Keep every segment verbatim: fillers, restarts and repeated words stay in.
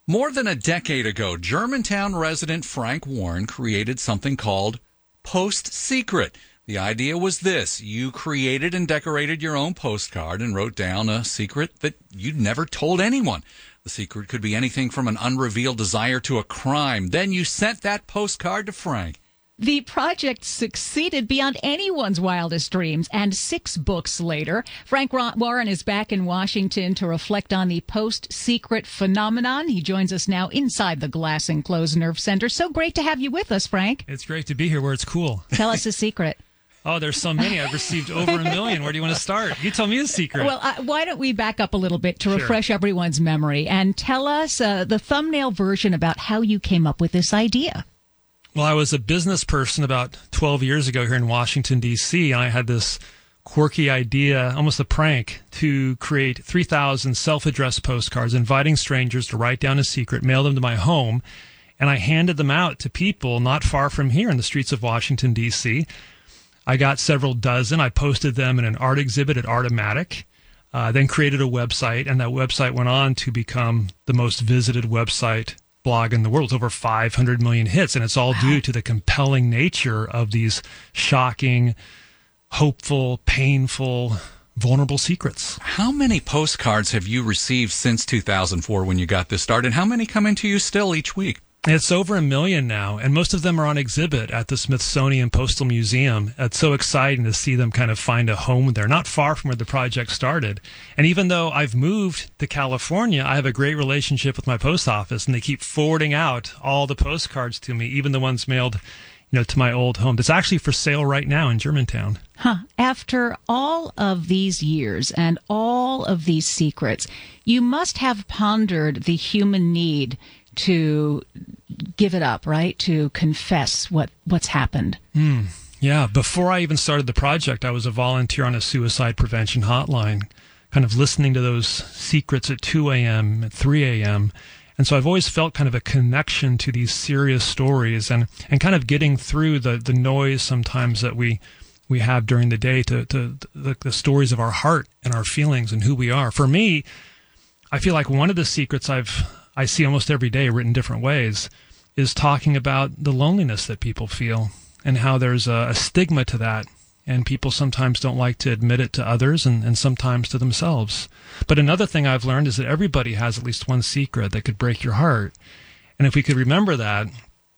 More than a decade ago, Germantown resident Frank Warren created something called Post Secret. The idea was this: you created and decorated your own postcard and wrote down a secret that you'd never told anyone. The secret could be anything from an unrevealed desire to a crime. Then you sent that postcard to Frank. The project succeeded beyond anyone's wildest dreams, and six books later, Frank Warren is back in Washington to reflect on the post-secret phenomenon. He joins us now inside the Glass Enclosed Nerve Center. So great to have you with us, Frank. It's great to be here where it's cool. Tell us a secret. Oh, there's so many. I've received over a million. Where do you want to start? You tell me a secret. Well, uh, why don't we back up a little bit to Sure. refresh everyone's memory and tell us uh, the thumbnail version about how you came up with this idea. Well, I was a business person about twelve years ago here in Washington, D C, and I had this quirky idea, almost a prank, to create three thousand self-addressed postcards inviting strangers to write down a secret, mail them to my home, and I handed them out to people not far from here in the streets of Washington, D C. I got several dozen. I posted them in an art exhibit at Artomatic, uh, then created a website, and that website went on to become the most visited website blog in the world. It's over five hundred million hits, and it's all due to the compelling nature of these shocking, hopeful, painful, vulnerable secrets. How many postcards have you received since two thousand four when you got this started? How many come into you still each week? It's over a million now, and most of them are on exhibit at the Smithsonian Postal Museum. It's so exciting to see them kind of find a home there, not far from where the project started. And even though I've moved to California, I have a great relationship with my post office, and they keep forwarding out all the postcards to me, even the ones mailed, you know, to my old home. It's actually for sale right now in Germantown. Huh. After all of these years and all of these secrets, you must have pondered the human need to give it up, right? To confess what, what's happened. Mm, yeah. Before I even started the project, I was a volunteer on a suicide prevention hotline, kind of listening to those secrets at two a.m., at three a.m., and so I've always felt kind of a connection to these serious stories and, and kind of getting through the, the noise sometimes that we we have during the day to, to the, the stories of our heart and our feelings and who we are. For me, I feel like one of the secrets I've I see almost every day written different ways is talking about the loneliness that people feel and how there's a, a stigma to that. And people sometimes don't like to admit it to others and, and sometimes to themselves. But another thing I've learned is that everybody has at least one secret that could break your heart. And if we could remember that,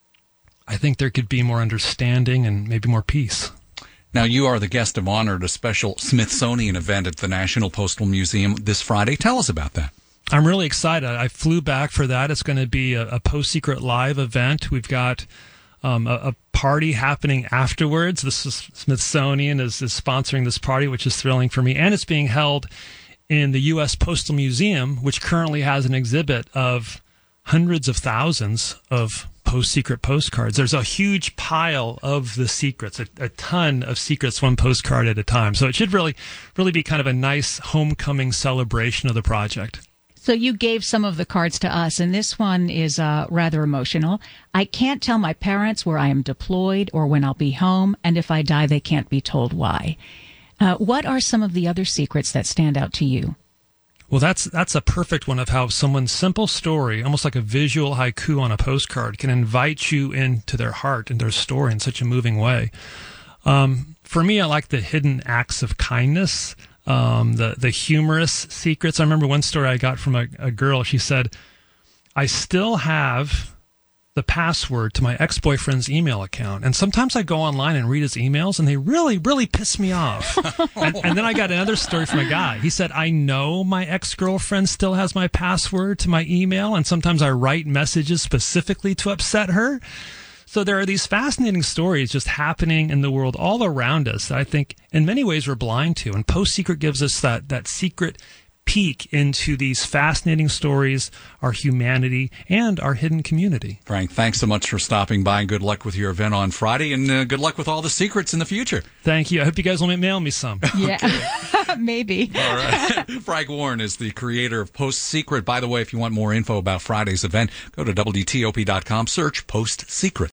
I think there could be more understanding and maybe more peace. Now, you are the guest of honor at a special Smithsonian event at the National Postal Museum this Friday. Tell us about that. I'm really excited. I flew back for that. It's going to be a, a Post-Secret Live event. We've got um, a, a party happening afterwards. The Smithsonian is, is sponsoring this party, which is thrilling for me. And it's being held in the U S Postal Museum, which currently has an exhibit of hundreds of thousands of post-secret postcards. There's a huge pile of the secrets, a, a ton of secrets, one postcard at a time. So it should really, really be kind of a nice homecoming celebration of the project. So you gave some of the cards to us, and this one is uh, rather emotional. I can't tell my parents where I am deployed or when I'll be home, and if I die, they can't be told why. Uh, what are some of the other secrets that stand out to you? Well, that's that's a perfect one of how someone's simple story, almost like a visual haiku on a postcard, can invite you into their heart and their story in such a moving way. Um, for me, I like the hidden acts of kindness. Um, the, the humorous secrets. I remember one story I got from a, a girl. She said, I still have the password to my ex-boyfriend's email account. And sometimes I go online and read his emails, and they really, really piss me off. and, and then I got another story from a guy. He said, I know my ex-girlfriend still has my password to my email, and sometimes I write messages specifically to upset her. So there are these fascinating stories just happening in the world all around us that I think in many ways we're blind to. And Post-Secret gives us that, that secret peek into these fascinating stories, our humanity, and our hidden community. Frank, thanks so much for stopping by, and good luck with your event on Friday, and uh, good luck with all the secrets in the future. Thank you. I hope you guys will mail me some. Yeah, maybe. All right. Frank Warren is the creator of Post Secret. By the way, if you want more info about Friday's event, go to W T O P dot com, search Post Secret.